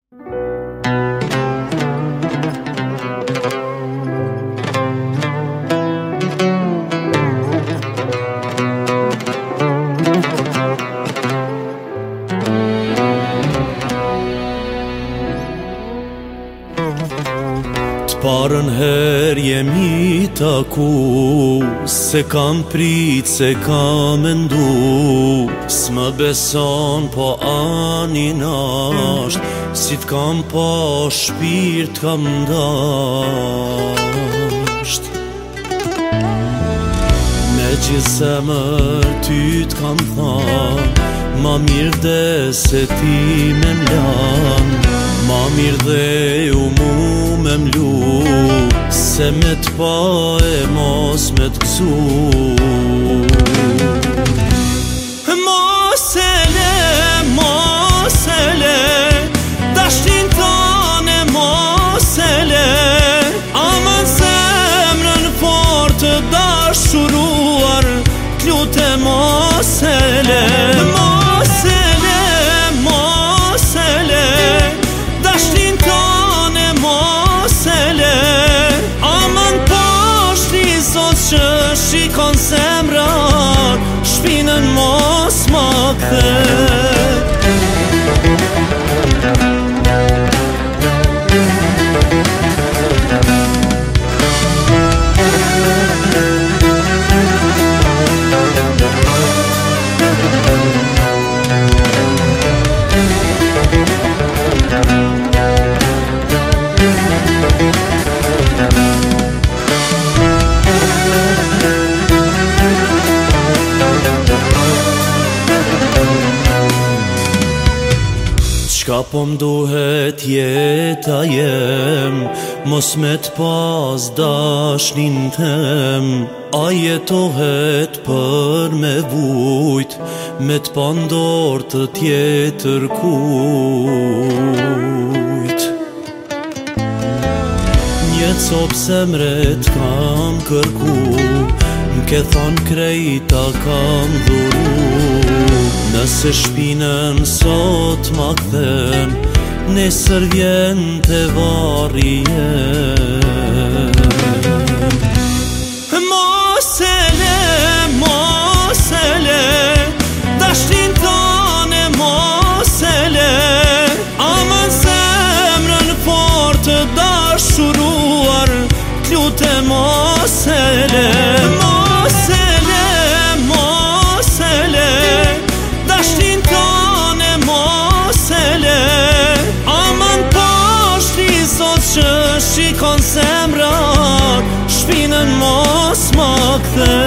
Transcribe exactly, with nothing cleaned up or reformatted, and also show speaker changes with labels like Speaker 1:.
Speaker 1: Parën her jemi taku, se kam prit, se kam mendu. S'më beson po anin asht, si t'kam pa shpirt kam dasht. Me gjithë zemër ty t'kam than, ma mirë dhe se ti me mlan. Ma mirë dhe u mu me mlu, se me t'pa e mos me t'ksu. Mosele, mosele, dashtin tane mosele, ama zemrën fort të dashuruar, t'lute mosele. Mosele, mosele, dashtin tane mosele, aman poshti zot që shikon zemrat, shpinën mos ma kthe. Qka po m'duhet jeta jem, mos me t'pas dashnin tem. A jetohet për me vujt, me t'pandor të tjetër kujt. Një cop zemret kam kërku, m'ke thon krejta kam dhuru. Nëse shpinën sot ma kthen, nesër vjen të varri jem. Mosele, mosele, dashtin tane mosele, aman zemrën fort të dashuruar, t'lute mosele. Mosele, mosele, dashtin tane mosele, aman poshti zot që shikon zemrat, shpinën mos ma kthe.